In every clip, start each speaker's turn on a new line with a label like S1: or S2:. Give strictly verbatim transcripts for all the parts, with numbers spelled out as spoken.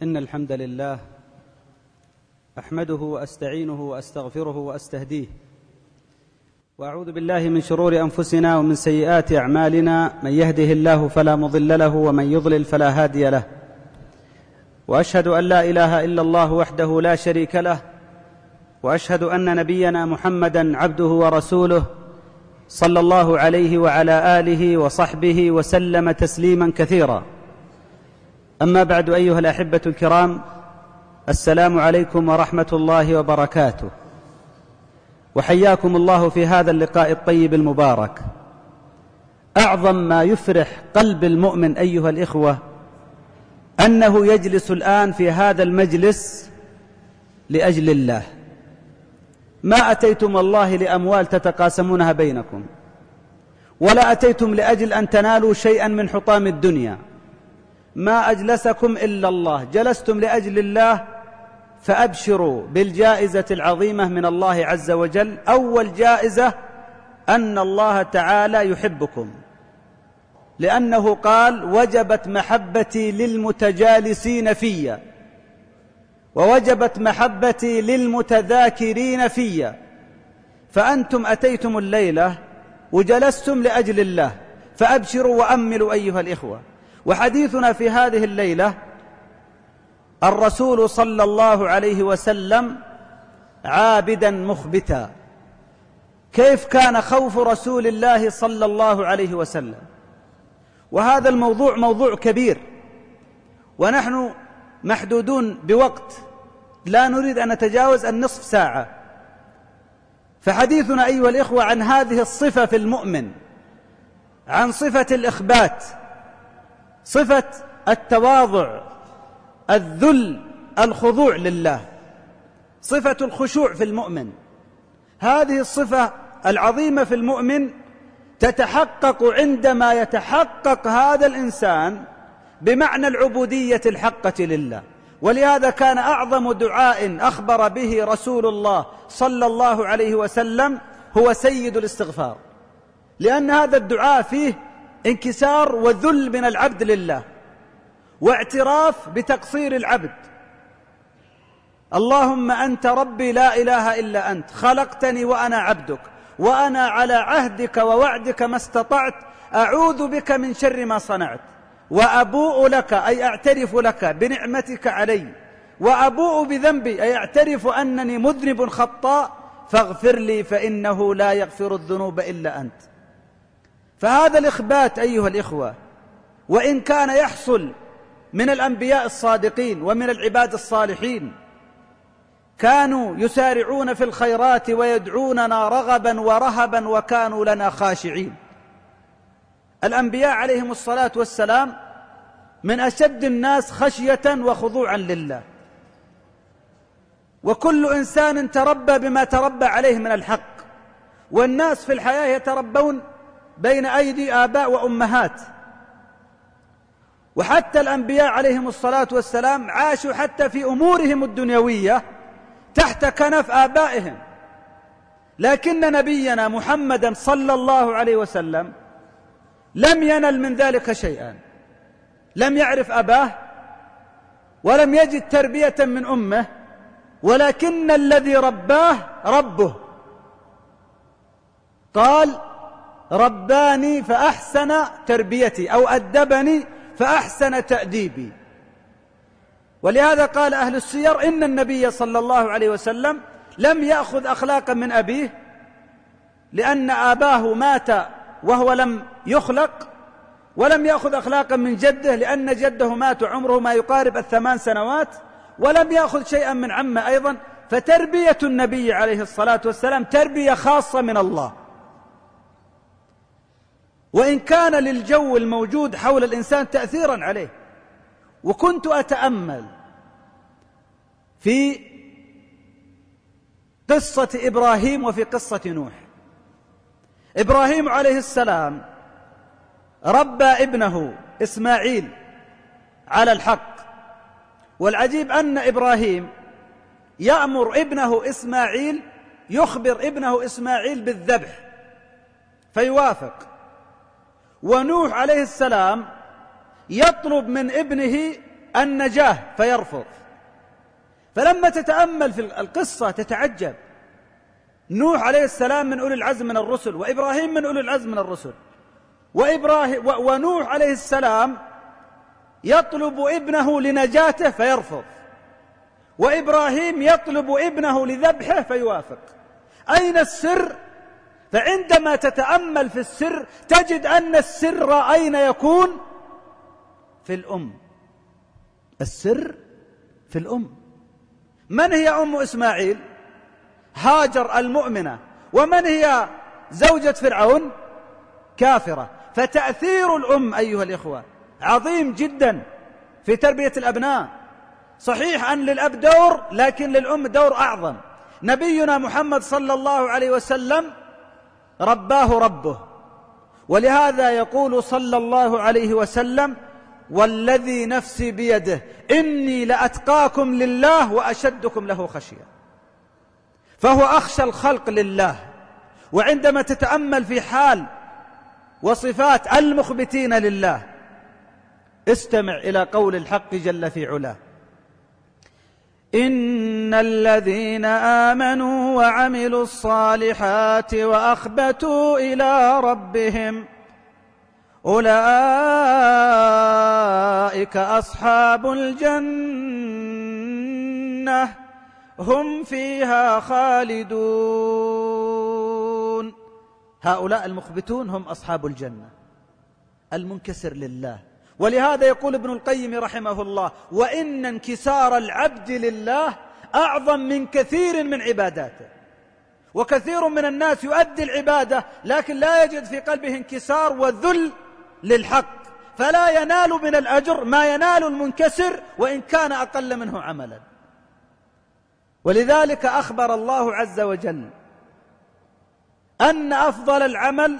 S1: إن الحمد لله أحمده وأستعينه وأستغفره وأستهديه، وأعوذ بالله من شرور أنفسنا ومن سيئات أعمالنا، من يهده الله فلا مضل له ومن يضلل فلا هادي له، وأشهد أن لا إله إلا الله وحده لا شريك له، وأشهد أن نبينا محمدًا عبده ورسوله صلى الله عليه وعلى آله وصحبه وسلم تسليمًا كثيرا. أما بعد، أيها الأحبة الكرام، السلام عليكم ورحمة الله وبركاته، وحياكم الله في هذا اللقاء الطيب المبارك. أعظم ما يفرح قلب المؤمن أيها الإخوة أنه يجلس الآن في هذا المجلس لأجل الله. ما أتيتم والله لأموال تتقاسمونها بينكم، ولا أتيتم لأجل أن تنالوا شيئا من حطام الدنيا. ما أجلسكم إلا الله، جلستم لأجل الله، فأبشروا بالجائزة العظيمة من الله عز وجل. أول جائزة أن الله تعالى يحبكم، لأنه قال: وجبت محبتي للمتجالسين في، ووجبت محبتي للمتذاكرين في. فأنتم أتيتم الليلة وجلستم لأجل الله، فأبشروا وأملوا أيها الإخوة. وحديثنا في هذه الليلة الرسول صلى الله عليه وسلم عابدا مخبتا. كيف كان خوف رسول الله صلى الله عليه وسلم؟ وهذا الموضوع موضوع كبير، ونحن محدودون بوقت، لا نريد أن نتجاوز النصف ساعة. فحديثنا أيها الإخوة عن هذه الصفة في المؤمن، عن صفة الإخبات، صفة التواضع، الذل، الخضوع لله، صفة الخشوع في المؤمن. هذه الصفة العظيمة في المؤمن تتحقق عندما يتحقق هذا الإنسان بمعنى العبودية الحقة لله. ولهذا كان أعظم دعاء أخبر به رسول الله صلى الله عليه وسلم هو سيد الاستغفار، لأن هذا الدعاء فيه انكسار وذل من العبد لله، واعتراف بتقصير العبد. اللهم أنت ربي لا إله إلا أنت، خلقتني وأنا عبدك، وأنا على عهدك ووعدك ما استطعت، أعوذ بك من شر ما صنعت، وأبوء لك أي أعترف لك بنعمتك علي، وأبوء بذنبي أي أعترف أنني مذنب خطاء، فاغفر لي فإنه لا يغفر الذنوب إلا أنت. فهذا الإخبات أيها الإخوة، وإن كان يحصل من الأنبياء الصادقين ومن العباد الصالحين، كانوا يسارعون في الخيرات ويدعوننا رغبا ورهبا وكانوا لنا خاشعين. الأنبياء عليهم الصلاة والسلام من أشد الناس خشية وخضوعا لله، وكل إنسان تربى بما تربى عليه من الحق. والناس في الحياة يتربون بين أيدي آباء وأمهات، وحتى الأنبياء عليهم الصلاة والسلام عاشوا حتى في أمورهم الدنيوية تحت كنف آبائهم. لكن نبينا محمدا صلى الله عليه وسلم لم ينل من ذلك شيئا، لم يعرف أباه ولم يجد تربية من أمه، ولكن الذي رباه ربه. قال: رباني فأحسن تربيتي، أو أدبني فأحسن تأديبي. ولهذا قال أهل السير إن النبي صلى الله عليه وسلم لم يأخذ أخلاقا من أبيه، لأن آباه مات وهو لم يخلق، ولم يأخذ أخلاقا من جده لأن جده مات عمره ما يقارب الثمان سنوات، ولم يأخذ شيئا من عمه أيضا. فتربية النبي عليه الصلاة والسلام تربية خاصة من الله. وإن كان للجو الموجود حول الإنسان تأثيرا عليه. وكنت أتأمل في قصة إبراهيم وفي قصة نوح. إبراهيم عليه السلام ربى ابنه إسماعيل على الحق، والعجيب أن إبراهيم يأمر ابنه إسماعيل، يخبر ابنه إسماعيل بالذبح فيوافق، ونوح عليه السلام يطلب من ابنه النجاة فيرفض. فلما تتأمل في القصة تتعجب، نوح عليه السلام من أولي العزم من الرسل، وإبراهيم من أولي العزم من الرسل، وإبراهيم ونوح عليه السلام يطلب ابنه لنجاته فيرفض، وإبراهيم يطلب ابنه لذبحه فيوافق. أين السر؟ فعندما تتأمل في السر تجد أن السر أين يكون؟ في الأم. السر في الأم. من هي أم إسماعيل؟ هاجر المؤمنة. ومن هي زوجة فرعون؟ كافرة. فتأثير الأم أيها الإخوة عظيم جدا في تربية الأبناء. صحيح أن للأب دور، لكن للأم دور أعظم. نبينا محمد صلى الله عليه وسلم رباه ربه، ولهذا يقول صلى الله عليه وسلم: والذي نفسي بيده إني لأتقاكم لله وأشدكم له خشية. فهو أخشى الخلق لله. وعندما تتأمل في حال وصفات المخبتين لله استمع إلى قول الحق جل في علاه: إن الذين آمنوا وعملوا الصالحات وأخبتوا إلى ربهم أولئك أصحاب الجنة هم فيها خالدون. هؤلاء المخبتون هم أصحاب الجنة، المنكسر لله. ولهذا يقول ابن القيم رحمه الله: وإن انكسار العبد لله أعظم من كثير من عباداته. وكثير من الناس يؤدي العبادة لكن لا يجد في قلبه انكسار وذل للحق، فلا ينال من الأجر ما ينال المنكسر وإن كان أقل منه عملا. ولذلك أخبر الله عز وجل أن أفضل العمل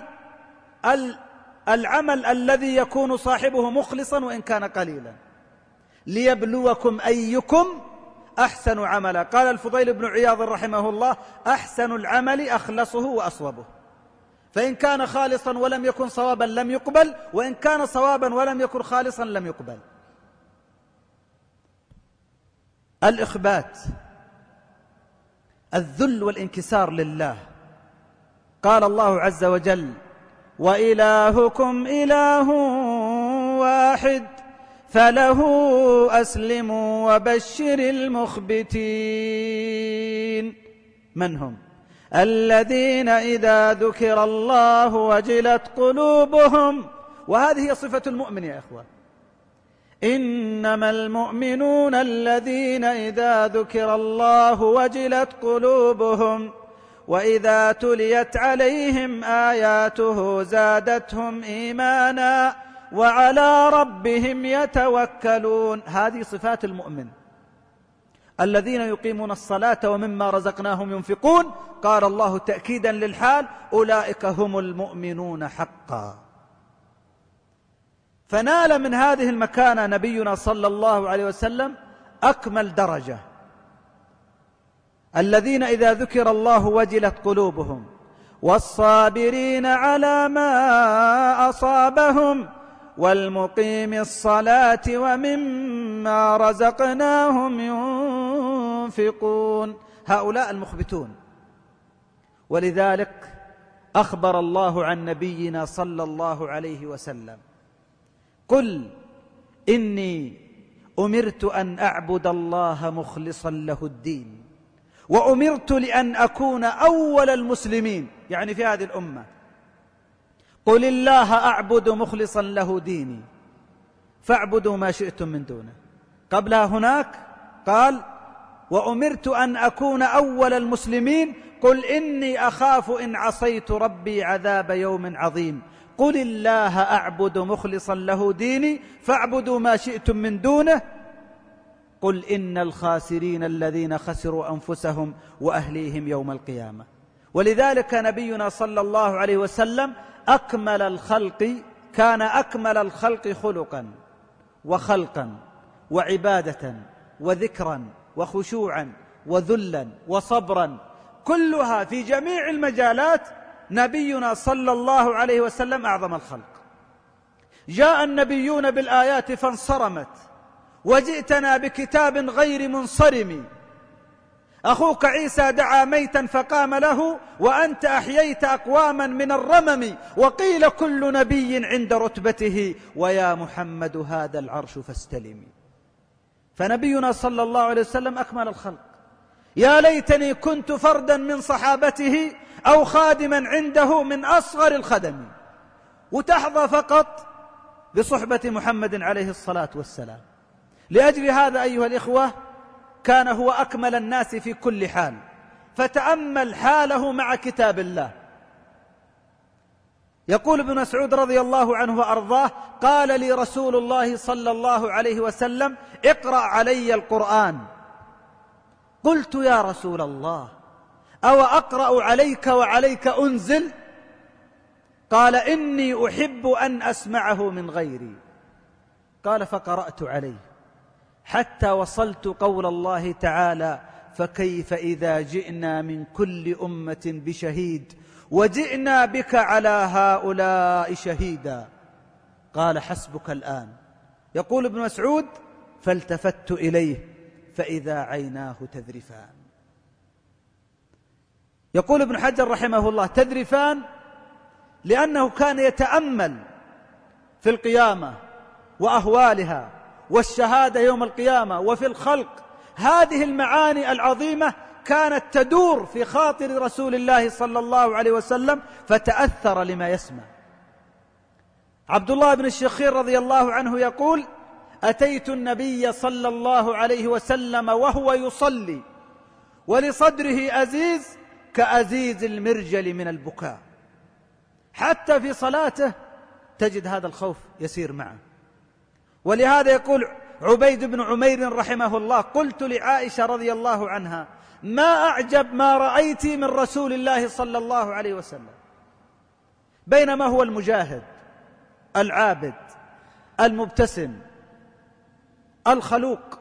S1: العمل الذي يكون صاحبه مخلصا وإن كان قليلا، ليبلوكم أيكم أحسن عملا. قال الفضيل بن عياض رحمه الله: أحسن العمل أخلصه وأصوبه. فإن كان خالصا ولم يكن صوابا لم يقبل، وإن كان صوابا ولم يكن خالصا لم يقبل. الإخبات، الذل والانكسار لله. قال الله عز وجل: وإلهكم إله واحد فله أسلموا وبشر المخبتين. من هم؟ الذين إذا ذكر الله وجلت قلوبهم. وهذه هي صفة المؤمن يا إخوة. إنما المؤمنون الذين إذا ذكر الله وجلت قلوبهم وإذا تليت عليهم آياته زادتهم إيمانا وعلى ربهم يتوكلون. هذه صفات المؤمن. الذين يقيمون الصلاة ومما رزقناهم ينفقون. قال الله تأكيدا للحال: أولئك هم المؤمنون حقا. فنال من هذه المكانة نبينا صلى الله عليه وسلم أكمل درجة. الذين إذا ذكر الله وجلت قلوبهم والصابرين على ما أصابهم والمقيم الصلاة ومما رزقناهم ينفقون. هؤلاء المخبتون. ولذلك أخبر الله عن نبينا صلى الله عليه وسلم: قل إني أمرت أن أعبد الله مخلصا له الدين وأمرت لأن أكون أول المسلمين، يعني في هذه الأمة. قل الله أعبد مخلصا له ديني فاعبدوا ما شئتم من دونه. قبلها هناك قال: وأمرت أن أكون أول المسلمين. قل إني أخاف إن عصيت ربي عذاب يوم عظيم. قل الله أعبد مخلصا له ديني فاعبدوا ما شئتم من دونه. قل إن الخاسرين الذين خسروا أنفسهم وأهليهم يوم القيامة. ولذلك نبينا صلى الله عليه وسلم أكمل الخلق، كان أكمل الخلق خلقا وخلقا وعبادة وذكرا وخشوعا وذلا وصبرا، كلها في جميع المجالات نبينا صلى الله عليه وسلم أعظم الخلق. جاء النبيون بالآيات فانصرمت
S2: وجئتنا بكتاب غير منصرم، أخوك عيسى دعا ميتا فقام له، وأنت أحييت أقواما من الرمم، وقيل كل نبي عند رتبته، ويا محمد هذا العرش فاستلم. فنبينا صلى الله عليه وسلم أكمل الخلق. يا ليتني كنت فردا من صحابته أو خادما عنده من أصغر الخدم، وتحظى فقط بصحبة محمد عليه الصلاة والسلام. لأجل هذا أيها الإخوة كان هو أكمل الناس في كل حال، فتأمل حاله مع كتاب الله. يقول ابن مسعود رضي الله عنه وأرضاه: قال لي رسول الله صلى الله عليه وسلم: اقرأ علي القرآن. قلت: يا رسول الله، أو أقرأ عليك وعليك أنزل؟ قال: إني أحب أن أسمعه من غيري. قال: فقرأت عليه حتى وصلت قول الله تعالى: فكيف إذا جئنا من كل أمة بشهيد وجئنا بك على هؤلاء شهيدا. قال: حسبك الآن. يقول ابن مسعود: فالتفت إليه فإذا عيناه تذرفان. يقول ابن حجر رحمه الله: تذرفان لأنه كان يتأمل في القيامة وأهوالها والشهادة يوم القيامة وفي الخلق. هذه المعاني العظيمة كانت تدور في خاطر رسول الله صلى الله عليه وسلم، فتأثر لما يسمع. عبد الله بن الشخير رضي الله عنه يقول: أتيت النبي صلى الله عليه وسلم وهو يصلي ولصدره أزيز كأزيز المرجل من البكاء. حتى في صلاته تجد هذا الخوف يسير معه. ولهذا يقول عبيد بن عمير رحمه الله: قلت لعائشة رضي الله عنها: ما أعجب ما رأيت من رسول الله صلى الله عليه وسلم، بينما هو المجاهد العابد المبتسم الخلوق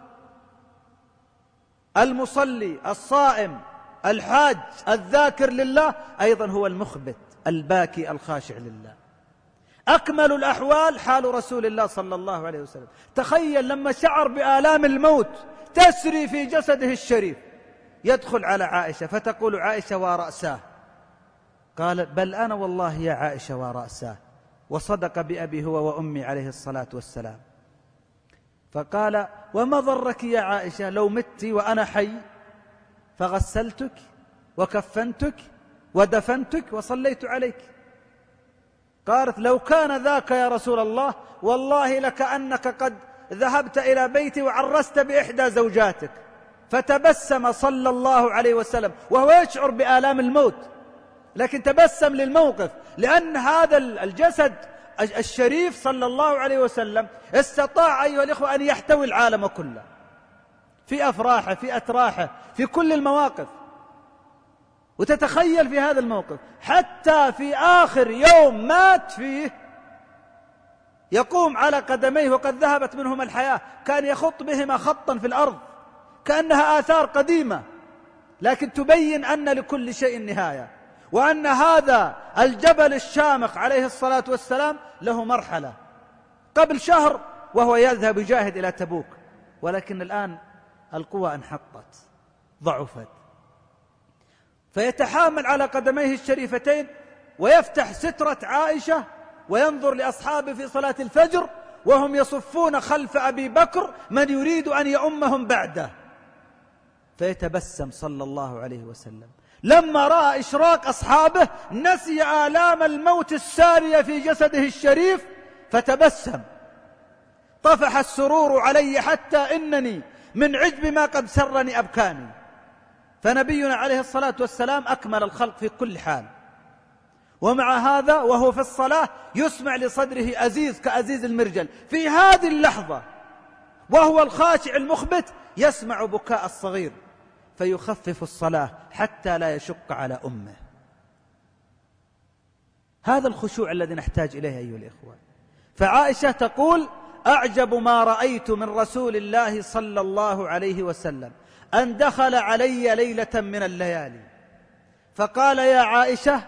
S2: المصلي الصائم الحاج الذاكر لله، أيضا هو المخبت الباكي الخاشع لله. أكمل الأحوال حال رسول الله صلى الله عليه وسلم. تخيل لما شعر بآلام الموت تسري في جسده الشريف، يدخل على عائشة فتقول عائشة: ورأساه. قال: بل أنا والله يا عائشة ورأساه، وصدق بأبي هو وأمي عليه الصلاة والسلام. فقال: وما ضرك يا عائشة لو مت وأنا حي فغسلتك وكفنتك ودفنتك وصليت عليك؟ قالت: لو كان ذاك يا رسول الله والله لكأنك قد ذهبت إلى بيتي وعرست بإحدى زوجاتك. فتبسم صلى الله عليه وسلم وهو يشعر بآلام الموت، لكن تبسم للموقف، لأن هذا الجسد الشريف صلى الله عليه وسلم استطاع أيها الإخوة أن يحتوي العالم كله في أفراحه في أتراحه في كل المواقف. وتتخيل في هذا الموقف حتى في آخر يوم مات فيه يقوم على قدميه وقد ذهبت منهما الحياة، كان يخط بهما خطا في الأرض كأنها آثار قديمة، لكن تبين أن لكل شيء نهاية، وأن هذا الجبل الشامخ عليه الصلاة والسلام له مرحلة. قبل شهر وهو يذهب يجاهد إلى تبوك، ولكن الآن القوى انحطت ضعفت، فيتحامل على قدميه الشريفتين ويفتح سترة عائشة وينظر لأصحابه في صلاة الفجر وهم يصفون خلف أبي بكر من يريد أن يؤمهم بعده، فيتبسم صلى الله عليه وسلم. لما رأى إشراق أصحابه نسي آلام الموت السارية في جسده الشريف فتبسم: طفح السرور علي حتى إنني من عجب ما قد سرني أبكاني. فنبينا عليه الصلاة والسلام أكمل الخلق في كل حال، ومع هذا وهو في الصلاة يسمع لصدره أزيز كأزيز المرجل. في هذه اللحظة وهو الخاشع المخبت يسمع بكاء الصغير فيخفف الصلاة حتى لا يشق على أمه. هذا الخشوع الذي نحتاج إليه أيها الإخوة. فعائشة تقول: أعجب ما رأيت من رسول الله صلى الله عليه وسلم أن دخل علي ليلة من الليالي فقال: يا عائشة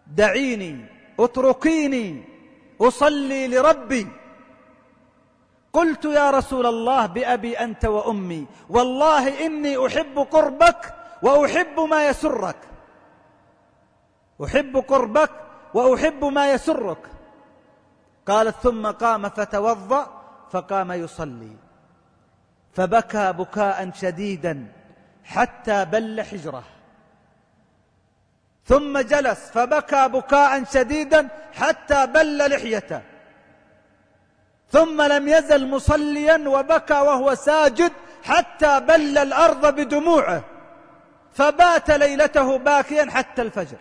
S2: دعيني اتركيني أصلي لربي. قلت يا رسول الله بأبي أنت وأمي والله إني أحب قربك وأحب ما يسرك، أحب قربك وأحب ما يسرك. قالت ثم قام فتوضأ فقام يصلي، فبكى بكاء شديدا حتى بل حجره، ثم جلس فبكى بكاء شديدا حتى بل لحيته، ثم لم يزل مصليا وبكى وهو ساجد حتى بل الأرض بدموعه، فبات ليلته باكيا حتى الفجر.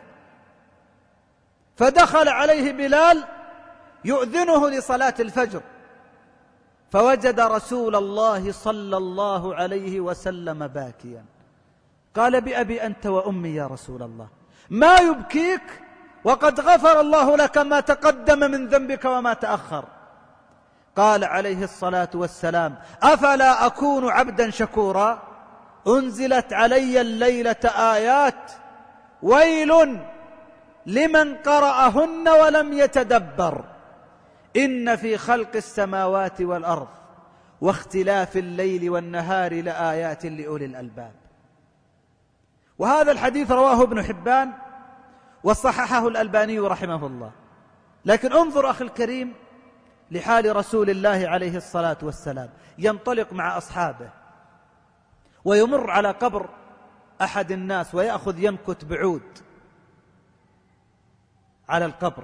S2: فدخل عليه بلال يؤذنه لصلاة الفجر، فوجد رسول الله صلى الله عليه وسلم باكيا. قال بأبي أنت وأمي يا رسول الله، ما يبكيك وقد غفر الله لك ما تقدم من ذنبك وما تأخر؟ قال عليه الصلاة والسلام أفلا أكون عبدا شكورا؟ أنزلت علي الليلة آيات ويل لمن قرأهن ولم يتدبر إن في خلق السماوات والأرض واختلاف الليل والنهار لآيات لأولي الألباب. وهذا الحديث رواه ابن حبان وصححه الألباني رحمه الله. لكن انظر أخي الكريم لحال رسول الله عليه الصلاة والسلام، ينطلق مع أصحابه ويمر على قبر أحد الناس ويأخذ ينكت بعود على القبر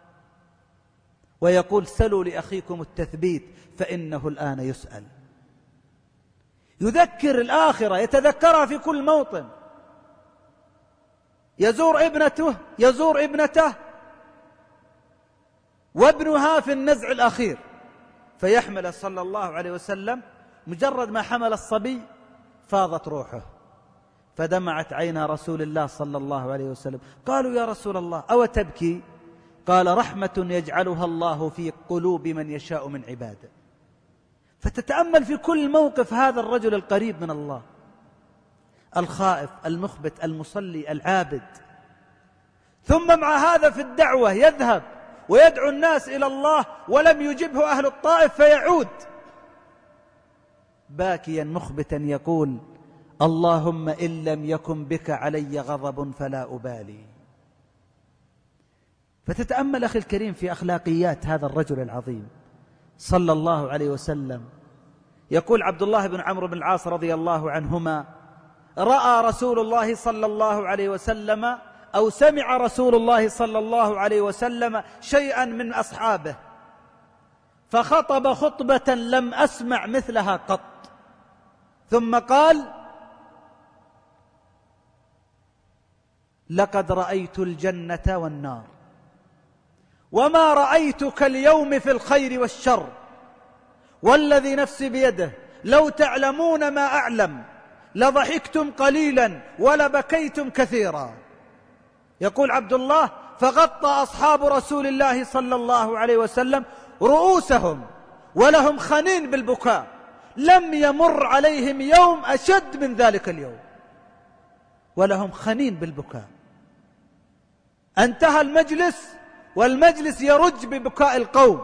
S2: ويقول سلوا لأخيكم التثبيت فإنه الآن يسأل. يذكر الآخرة، يتذكرها في كل موطن. يزور ابنته يزور ابنته وابنها في النزع الأخير، فيحمل صلى الله عليه وسلم، مجرد ما حمل الصبي فاضت روحه، فدمعت عينا رسول الله صلى الله عليه وسلم. قالوا يا رسول الله أو تبكي؟ قال رحمة يجعلها الله في قلوب من يشاء من عباده. فتتأمل في كل موقف هذا الرجل القريب من الله، الخائف المخبت المصلي العابد. ثم مع هذا في الدعوة يذهب ويدعو الناس إلى الله ولم يجبه أهل الطائف، فيعود باكيا مخبتا يقول اللهم إن لم يكن بك علي غضب فلا أبالي. فتتأمل أخي الكريم في أخلاقيات هذا الرجل العظيم صلى الله عليه وسلم. يقول عبد الله بن عمرو بن العاص رضي الله عنهما رأى رسول الله صلى الله عليه وسلم أو سمع رسول الله صلى الله عليه وسلم شيئا من أصحابه فخطب خطبة لم أسمع مثلها قط، ثم قال لقد رأيت الجنة والنار وما رأيتك اليوم في الخير والشر، والذي نفسي بيده لو تعلمون ما أعلم لضحكتم قليلا ولبكيتم كثيرا. يقول عبد الله فغطى أصحاب رسول الله صلى الله عليه وسلم رؤوسهم ولهم خنين بالبكاء، لم يمر عليهم يوم أشد من ذلك اليوم، ولهم خنين بالبكاء. انتهى المجلس والمجلس يرج ببكاء القوم.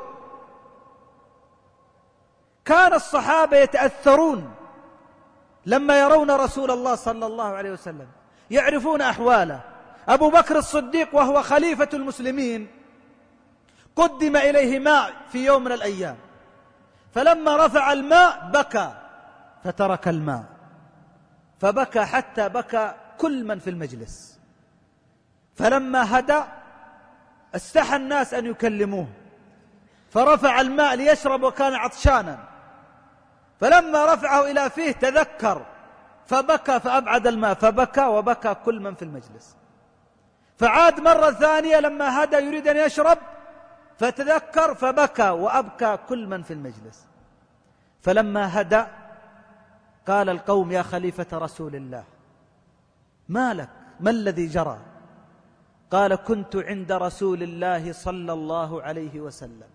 S2: كان الصحابة يتأثرون لما يرون رسول الله صلى الله عليه وسلم، يعرفون أحواله. أبو بكر الصديق وهو خليفة المسلمين قدم إليه ماء في يوم من الأيام، فلما رفع الماء بكى فترك الماء، فبكى حتى بكى كل من في المجلس. فلما هدأ استحى الناس أن يكلموه، فرفع الماء ليشرب وكان عطشانا، فلما رفعه إلى فيه تذكر فبكى فأبعد الماء، فبكى وبكى كل من في المجلس. فعاد مرة ثانية لما هدى يريد أن يشرب فتذكر فبكى وأبكى كل من في المجلس. فلما هدى قال القوم يا خليفة رسول الله ما لك، ما الذي جرى؟ قال كنت عند رسول الله صلى الله عليه وسلم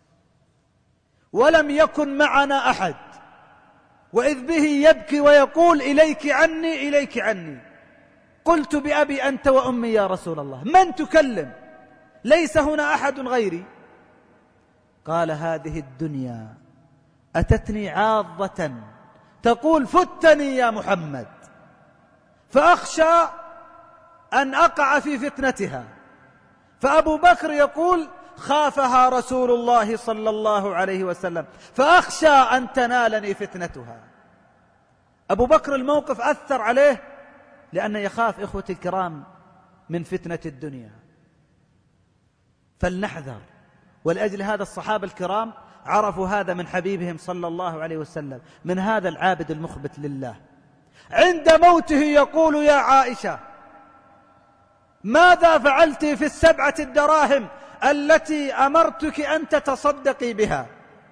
S2: ولم يكن معنا أحد، وإذ به يبكي ويقول إليك عني إليك عني. قلت بأبي أنت وأمي يا رسول الله، من تكلم؟ ليس هنا أحد غيري. قال هذه الدنيا أتتني عاضة تقول فتني يا محمد، فأخشى أن أقع في فتنتها. فأبو بكر يقول خافها رسول الله صلى الله عليه وسلم، فأخشى أن تنالني فتنتها. أبو بكر الموقف أثر عليه لأنه يخاف إخوتي الكرام من فتنة الدنيا. فلنحذر. ولأجل هذا الصحابة الكرام عرفوا هذا من حبيبهم صلى الله عليه وسلم، من هذا العابد المخبت لله. عند موته يقول يا عائشة ماذا فعلت في السبعة الدراهم التي أمرتك أن تتصدقي بها؟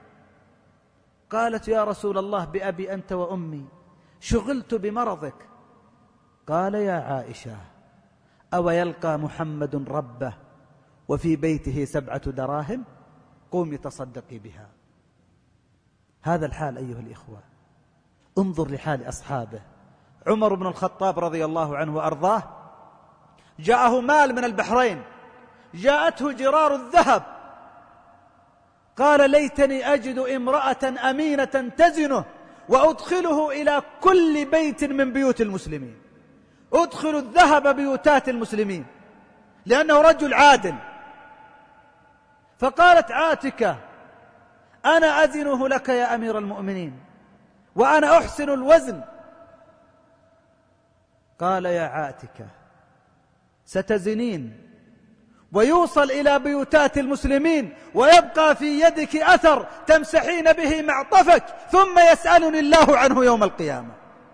S2: قالت يا رسول الله بأبي أنت وأمي شغلت بمرضك. قال يا عائشة أو يلقى محمد ربه وفي بيته سبعة دراهم؟ قومي تصدقي بها. هذا الحال أيها الإخوة. انظر لحال أصحابه. عمر بن الخطاب رضي الله عنه وأرضاه جاءه مال من البحرين، جاءته جرار الذهب، قال ليتني أجد امرأة أمينة تزنه وأدخله إلى كل بيت من بيوت المسلمين، أدخل الذهب بيوتات المسلمين، لأنه رجل عادل. فقالت عاتكة أنا أزنه لك يا أمير المؤمنين وأنا أحسن الوزن. قال يا عاتكة ستزنين ويوصل إلى بيوتات المسلمين ويبقى في يدك أثر تمسحين به معطفك ثم يسألني الله عنه يوم القيامة.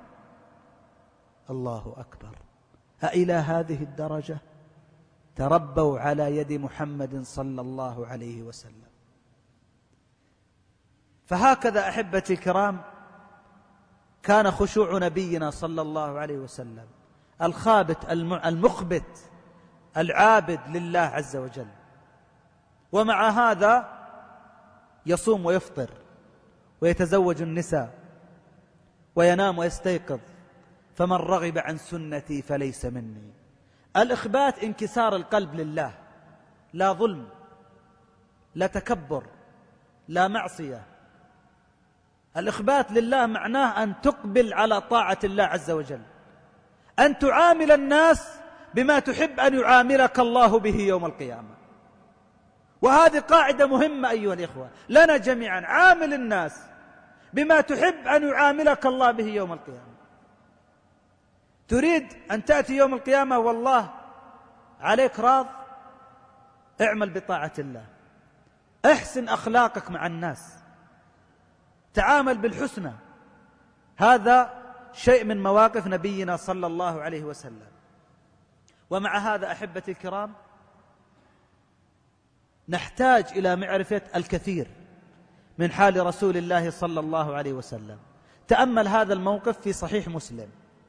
S2: الله أكبر. أإلى هذه الدرجة تربوا على يد محمد صلى الله عليه وسلم؟ فهكذا أحبتي الكرام كان خشوع نبينا صلى الله عليه وسلم، الخابت المخبت العابد لله عز وجل. ومع هذا يصوم ويفطر ويتزوج النساء وينام ويستيقظ. فمن رغب عن سنتي فليس مني. الإخبات انكسار القلب لله، لا ظلم، لا تكبر، لا معصية. الإخبات لله معناه أن تقبل على طاعة الله عز وجل، أن تعامل الناس بما تحب أن يعاملك الله به يوم القيامة. وهذه قاعدة مهمة أيها الإخوة لنا جميعا، عامل الناس بما تحب أن يعاملك الله به يوم القيامة. تريد أن تأتي يوم القيامة والله عليك راض، اعمل بطاعة الله، احسن أخلاقك مع الناس، تعامل بالحسنى. هذا شيء من مواقف نبينا صلى الله عليه وسلم. ومع هذا أحبتي الكرام نحتاج إلى معرفة الكثير من حال رسول الله صلى الله عليه وسلم. تأمل هذا الموقف في صحيح مسلم.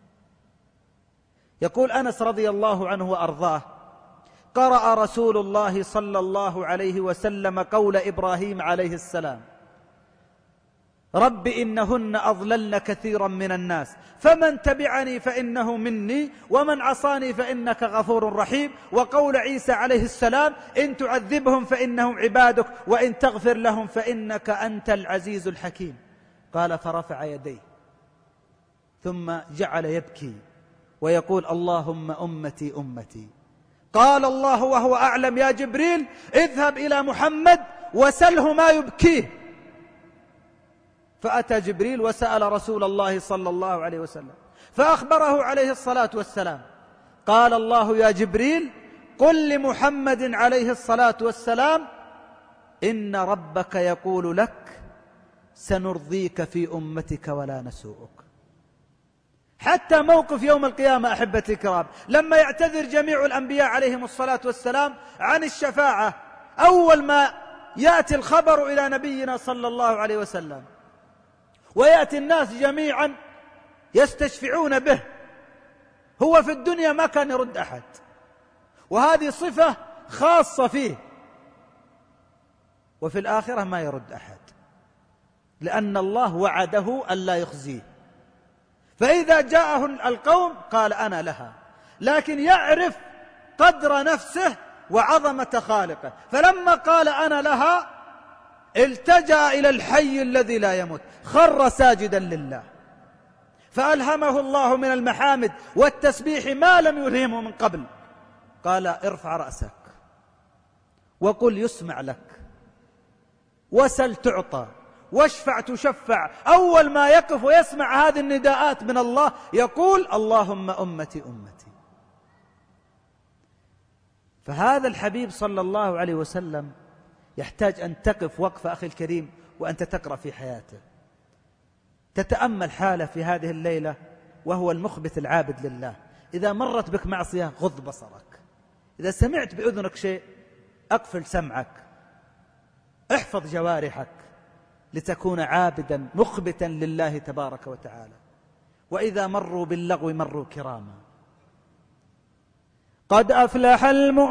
S2: يقول أنس رضي الله عنه وأرضاه قرأ رسول الله صلى الله عليه وسلم قول إبراهيم عليه السلام رب إنهن أضللن كثيرا من الناس فمن تبعني فإنه مني ومن عصاني فإنك غفور رحيم. وقول عيسى عليه السلام إن تعذبهم فإنهم عبادك وإن تغفر لهم فإنك أنت العزيز الحكيم. قال فرفع يديه ثم جعل يبكي ويقول اللهم أمتي أمتي. قال الله وهو أعلم يا جبريل اذهب إلى محمد وسله ما يبكيه. فأتى جبريل وسأل رسول الله صلى الله عليه وسلم فأخبره عليه الصلاة والسلام. قال الله يا جبريل قل لمحمد عليه الصلاة والسلام إن ربك يقول لك سنرضيك في أمتك ولا نسوءك. حتى موقف يوم القيامة أحبتي الكرام لما يعتذر جميع الأنبياء عليهم الصلاة والسلام عن الشفاعة، أول ما يأتي الخبر إلى نبينا صلى الله عليه وسلم ويأتي الناس جميعا يستشفعون به. هو في الدنيا ما كان يرد أحد، وهذه صفة خاصة فيه، وفي الآخرة ما يرد أحد لأن الله وعده أن لا يخزيه. فإذا جاءه القوم قال أنا لها، لكن يعرف قدر نفسه وعظمة خالقه. فلما قال أنا لها التجأ إلى الحي الذي لا يموت، خر ساجدا لله، فألهمه الله من المحامد والتسبيح ما لم يلهمه من قبل. قال ارفع رأسك وقل يسمع لك، وسل تعطى، واشفع تشفع. أول ما يقف ويسمع هذه النداءات من الله يقول اللهم أمتي أمتي. فهذا الحبيب صلى الله عليه وسلم يحتاج أن تقف وقفة أخي الكريم وأنت تقرأ في حياته، تتأمل حاله في هذه الليلة وهو المخبت العابد لله. إذا مرت بك معصية غض بصرك، إذا سمعت بأذنك شيء أقفل سمعك، احفظ جوارحك لتكون عابدا مخبتا لله تبارك وتعالى. وإذا مروا باللغو مروا كراما. قد أفلح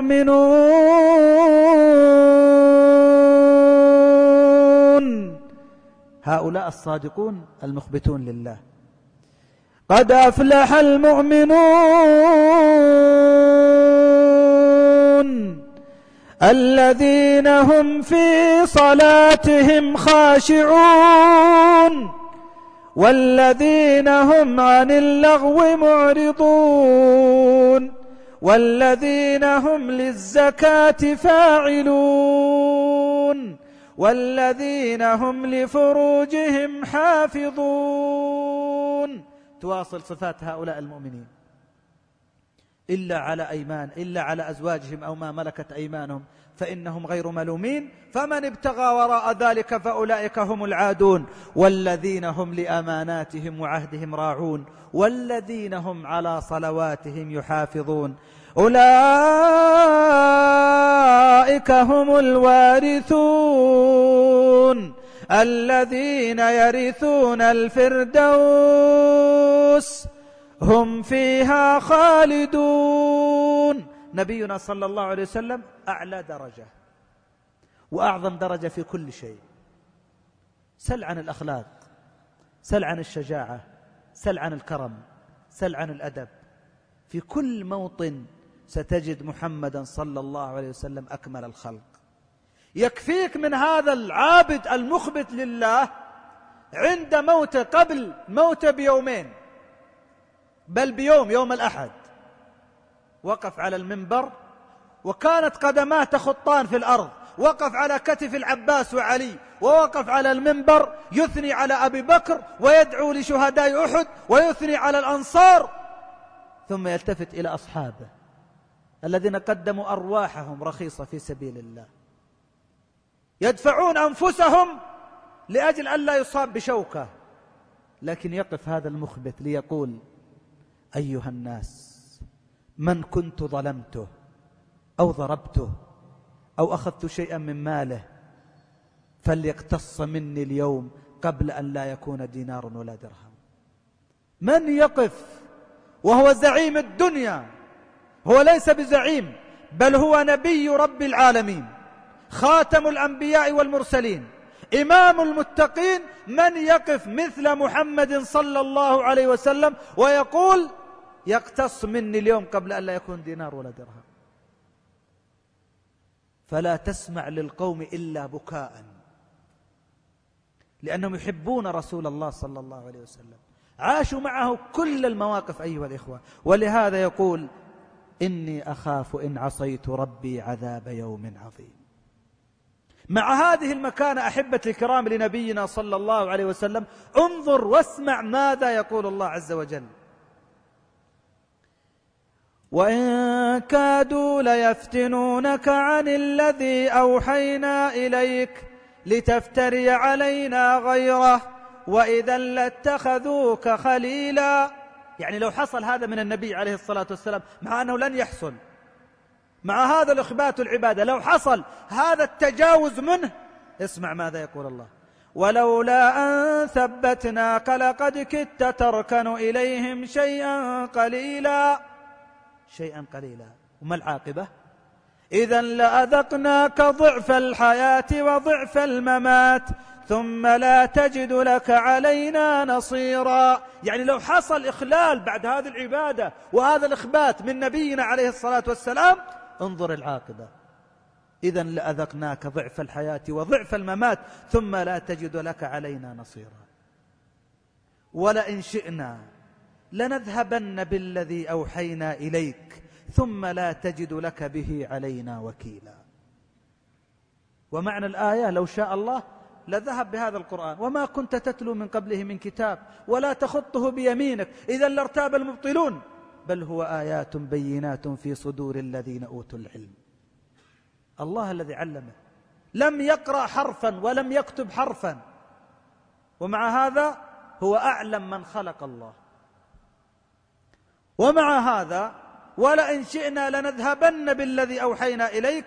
S2: المؤمنون، هؤلاء الصادقون المخبتون لله. قد أفلح المؤمنون الذين هم في صلاتهم خاشعون والذين هم عن اللغو معرضون والذين هم للزكاة فاعلون والذين هم لفروجهم حافظون. تواصل صفات هؤلاء المؤمنين: إلا على أيمان إلا على أزواجهم أو ما ملكت أيمانهم فإنهم غير ملومين، فمن ابتغى وراء ذلك فأولئك هم العادون، والذين هم لأماناتهم وعهدهم راعون والذين هم على صلواتهم يحافظون، أولئك هم الوارثون الذين يرثون الفردوس هم فيها خالدون. نبينا صلى الله عليه وسلم أعلى درجة وأعظم درجة في كل شيء. سل عن الأخلاق، سل عن الشجاعة، سل عن الكرم، سل عن الأدب. في كل موطن ستجد محمدا صلى الله عليه وسلم أكمل الخلق. يكفيك من هذا العابد المخبت لله عند موته، قبل موته بيومين بل بيوم، يوم الأحد، وقف على المنبر وكانت قدماه تخطان في الأرض، وقف على كتف العباس وعلي، ووقف على المنبر يثني على أبي بكر ويدعو لشهداء أحد ويثني على الأنصار، ثم يلتفت إلى أصحابه الذين قدموا أرواحهم رخيصة في سبيل الله، يدفعون أنفسهم لأجل أن لا يصاب بشوكة، لكن يقف هذا المخبت ليقول: أيها الناس، من كنت ظلمته أو ضربته أو أخذت شيئا من ماله فليقتص مني اليوم قبل أن لا يكون دينار ولا درهم. من يقف وهو زعيم الدنيا؟ هو ليس بزعيم، بل هو نبي رب العالمين، خاتم الأنبياء والمرسلين، إمام المتقين. من يقف مثل محمد صلى الله عليه وسلم ويقول: يقتص مني اليوم قبل أن لا يكون دينار ولا درهم؟ فلا تسمع للقوم إلا بكاء، لأنهم يحبون رسول الله صلى الله عليه وسلم، عاشوا معه كل المواقف أيها الإخوة. ولهذا يقول: إني أخاف إن عصيت ربي عذاب يوم عظيم. مع هذه المكانة أحبتي الكرام لنبينا صلى الله عليه وسلم، انظر واسمع ماذا يقول الله عز وجل: وإن كادوا ليفتنونك عن الذي أوحينا إليك لتفتري علينا غيره وإذا لاتخذوك خليلا. يعني لو حصل هذا من النبي عليه الصلاة والسلام، مع أنه لن يحصل، مع هذا الإخبات العبادة، لو حصل هذا التجاوز منه، اسمع ماذا يقول الله: ولولا أن ثبتناك لقد كدت تركن إليهم شيئا قليلا. شيئا قليلا، وما العاقبة؟ إذا لأذقناك ضعف الحياة وضعف الممات ثم لا تجد لك علينا نصيرا. يعني لو حصل إخلال بعد هذه العبادة وهذا الإخبات من نبينا عليه الصلاة والسلام، انظر العاقبة. إذن لأذقناك ضعف الحياة وضعف الممات ثم لا تجد لك علينا نصيرا. ولئن شئنا لنذهبن بالذي أوحينا إليك ثم لا تجد لك به علينا وكيلا. ومعنى الآية لو شاء الله لذهب بهذا القرآن وما كنت تتلو من قبله من كتاب ولا تخطه بيمينك إذا لارتاب المبطلون بل هو آيات بينات في صدور الذين أوتوا العلم. الله الذي علمه لم يقرأ حرفا ولم يكتب حرفا، ومع هذا هو أعلم من خلق الله. ومع هذا ولئن شئنا لنذهبن بالذي أوحينا إليك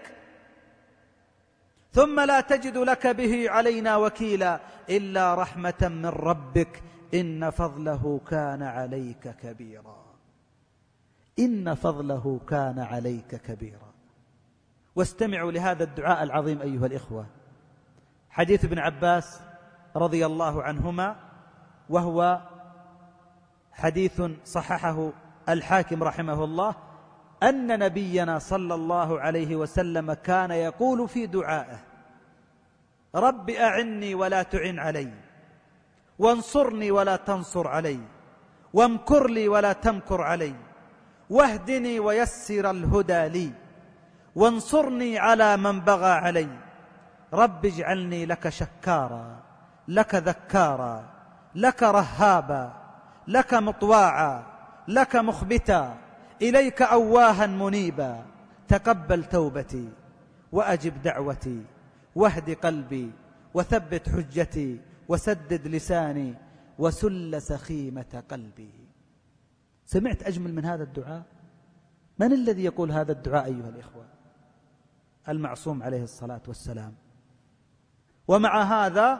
S2: ثم لا تجد لك به علينا وكيلا إلا رحمة من ربك إن فضله كان عليك كبيرا. إن فضله كان عليك كبيرا. واستمعوا لهذا الدعاء العظيم أيها الإخوة. حديث ابن عباس رضي الله عنهما، وهو حديث صححه الحاكم رحمه الله، أن نبينا صلى الله عليه وسلم كان يقول في دعائه: رب أعني ولا تعن علي، وانصرني ولا تنصر علي، وامكر لي ولا تمكر علي، واهدني ويسر الهدى لي، وانصرني على من بغى علي، رب اجعلني لك شكارا، لك ذكارا، لك رهابا، لك مطواعا، لك مخبتا، إليك أواها منيبا، تقبل توبتي وأجب دعوتي، واهد قلبي وثبت حجتي، وسدد لساني وسل سخيمة قلبي. سمعت أجمل من هذا الدعاء؟ من الذي يقول هذا الدعاء أيها الإخوة؟ المعصوم عليه الصلاة والسلام. ومع هذا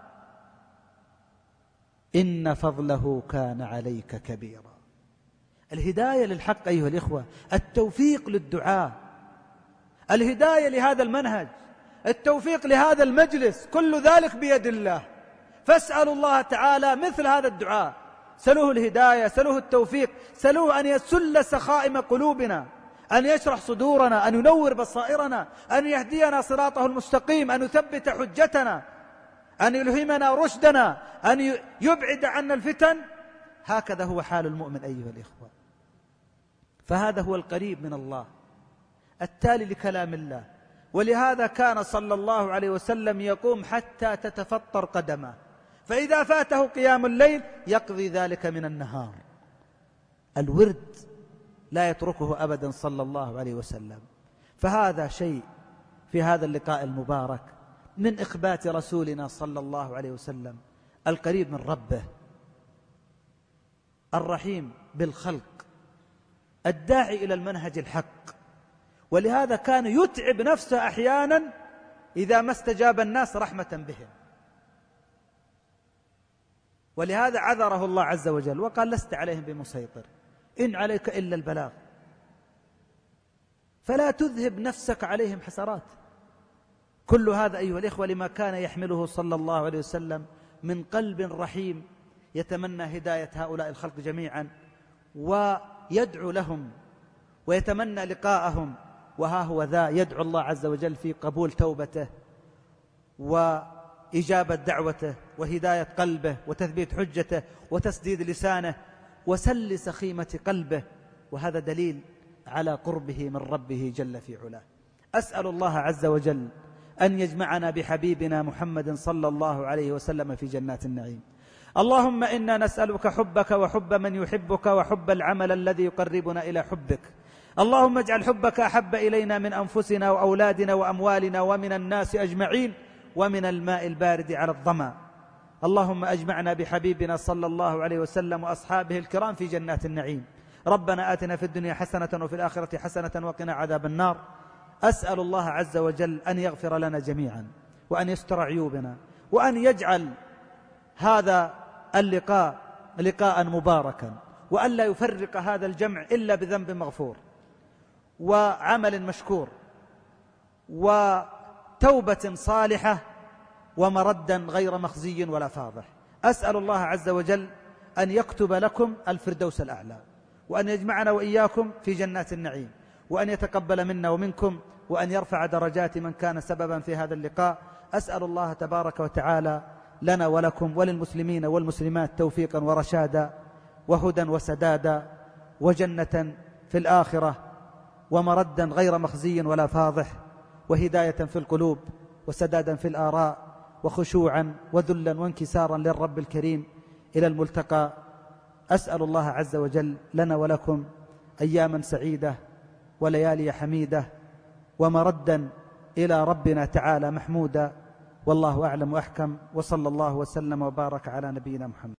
S2: إن فضله كان عليك كبيرا. الهداية للحق أيها الإخوة، التوفيق للدعاء، الهداية لهذا المنهج، التوفيق لهذا المجلس، كل ذلك بيد الله. فاسألوا الله تعالى مثل هذا الدعاء، سلوه الهداية، سلوه التوفيق، سلوه أن يسل سخائم قلوبنا، أن يشرح صدورنا، أن ينور بصائرنا، أن يهدينا صراطه المستقيم، أن يثبت حجتنا، أن يلهمنا رشدنا، أن يبعد عنا الفتن. هكذا هو حال المؤمن أيها الإخوة. فهذا هو القريب من الله التالي لكلام الله. ولهذا كان صلى الله عليه وسلم يقوم حتى تتفطر قدمه، فإذا فاته قيام الليل يقضي ذلك من النهار. الورد لا يتركه أبدا صلى الله عليه وسلم. فهذا شيء في هذا اللقاء المبارك من إخبات رسولنا صلى الله عليه وسلم القريب من ربه، الرحيم بالخلق، الداعي إلى المنهج الحق. ولهذا كان يتعب نفسه أحيانا إذا ما استجاب الناس رحمة بهم. ولهذا عذره الله عز وجل وقال: لست عليهم بمسيطر، إن عليك إلا البلاغ، فلا تذهب نفسك عليهم حسرات. كل هذا أيها الإخوة لما كان يحمله صلى الله عليه وسلم من قلب رحيم يتمنى هداية هؤلاء الخلق جميعا، ويدعو لهم ويتمنى لقاءهم. وها هو ذا يدعو الله عز وجل في قبول توبته وإجابة دعوته وهداية قلبه وتثبيت حجته وتسديد لسانه وسل سخيمة قلبه، وهذا دليل على قربه من ربه جل في علاه. أسأل الله عز وجل أن يجمعنا بحبيبنا محمد صلى الله عليه وسلم في جنات النعيم. اللهم إنا نسألك حبك وحب من يحبك وحب العمل الذي يقربنا إلى حبك. اللهم اجعل حبك أحب إلينا من أنفسنا وأولادنا وأموالنا ومن الناس أجمعين ومن الماء البارد على الظمأ. اللهم أجمعنا بحبيبنا صلى الله عليه وسلم وأصحابه الكرام في جنات النعيم. ربنا آتنا في الدنيا حسنة وفي الآخرة حسنة وقنا عذاب النار. أسأل الله عز وجل أن يغفر لنا جميعا وأن يستر عيوبنا وأن يجعل هذا اللقاء لقاء مباركا، وأن لا يفرق هذا الجمع إلا بذنب مغفور وعمل مشكور وتوبة صالحة ومردا غير مخزي ولا فاضح. أسأل الله عز وجل أن يكتب لكم الفردوس الأعلى، وأن يجمعنا وإياكم في جنات النعيم، وأن يتقبل منا ومنكم وأن يرفع درجات من كان سببا في هذا اللقاء. أسأل الله تبارك وتعالى لنا ولكم وللمسلمين والمسلمات توفيقا ورشادا وهدى وسدادا وجنة في الآخرة ومردا غير مخزي ولا فاضح وهداية في القلوب وسدادا في الآراء وخشوعا وذلا وانكسارا للرب الكريم إلى الملتقى. أسأل الله عز وجل لنا ولكم أياما سعيدة وليالي حميدة ومردا إلى ربنا تعالى محمودا، والله أعلم وأحكم، وصلى الله وسلم وبارك على نبينا محمد.